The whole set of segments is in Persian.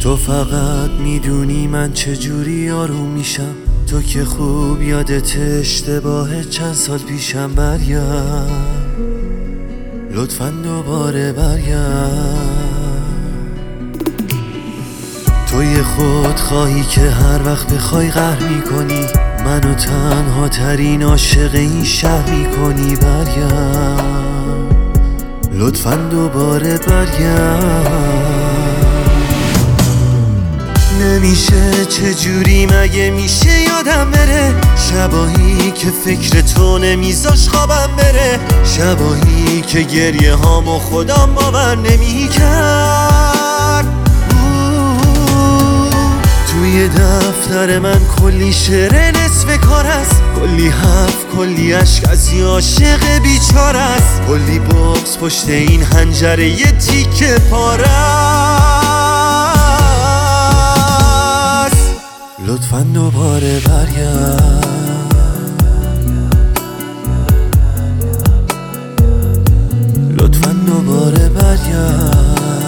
تو فقط میدونی من چجوری آروم میشم، تو که خوب یادت اشتباه چند سال پیشم. برگرد لطفاً دوباره برگرد. توی خود خواهی که هر وقت بخوای قهر میکنی، منو تنها ترین عاشق این شهر میکنی. برگرد لطفاً دوباره برگرد. نمیشه، چجوری مگه میشه یادم بره؟ شبایی که فکر تو نمیذاش خوابم بره، شبایی که گریه هامو خودم باور نمیکرد. توی دفتر من کلی شعر نصف کار است، کلی حرف، کلی عشق از یه عاشق بیچاره است، کلی بغض پشت این حنجره یه تیکه پاره است. لطفاً دوباره برگرد. لطفاً دوباره برگرد.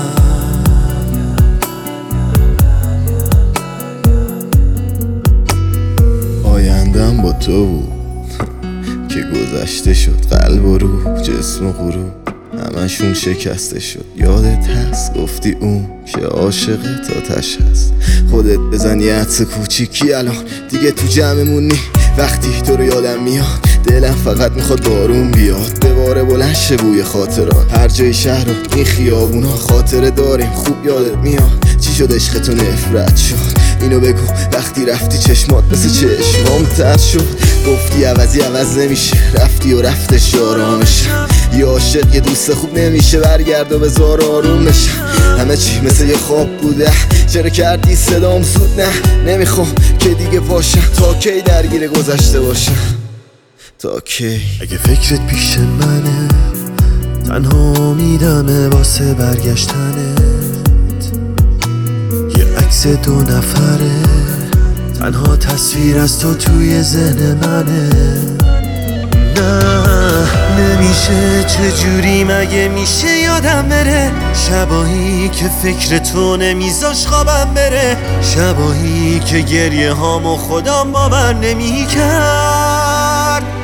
آیندم با تو بود که گذشته شد، قلب و روح، جسم و غروب همشون شکسته شد. یادت هست گفتی اون که عاشق تاتش هست، خودت بزن یه عطس کوچیکی الان دیگه تو جمعمون نی. وقتی تو رو یادم میاد دلم فقط میخواد بارون بیاد، به باره بلند شه بوی خاطرات. هر جای شهر و این خیابونا خاطره داریم، خوب یادت میاد چی شد عشقتو نفرت شد. اینو بگو وقتی رفتی چشمات مثل چشمام تر شد. گفتی عوضی عوض نمیشه، رفتی و رفتش آرامش. یه عاشق یه دوست خوب نمیشه، برگرد و بذار آروم بشه. همه چی مثل یه خواب بوده، چرا کردی صدام زود؟ نه نمیخوام که دیگه باشم، تا کی درگیر گذشته باشم؟ تا کی؟ اگه فکرت پیش منه، تنها امیدمه واسه برگشتنت. یه عکس دو نفره، تنها تصویر از تو توی ذهن منه. نه نمیشه، چجوری مگه میشه یادم بره؟ شبایی که فکر تو نمیذاش خوابم بره، شبایی که گریه هامو خودم باور نمیکرد.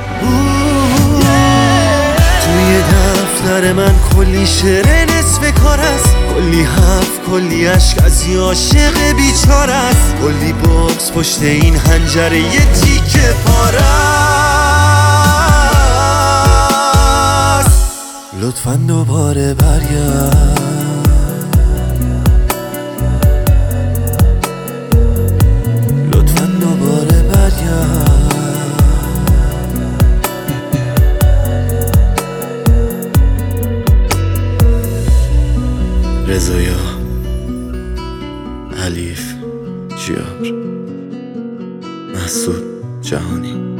توی دفتر من کلی شعر نصف کار است، کلی حرف، کلی عشق از یه عاشق بیچاره است، کلی بغض پشت این حنجره یه تیکه پاره است. لطفاً دوباره برگرد. لطفاً دوباره برگرد. رضایا، حلیف، جیار، محسود جهانی.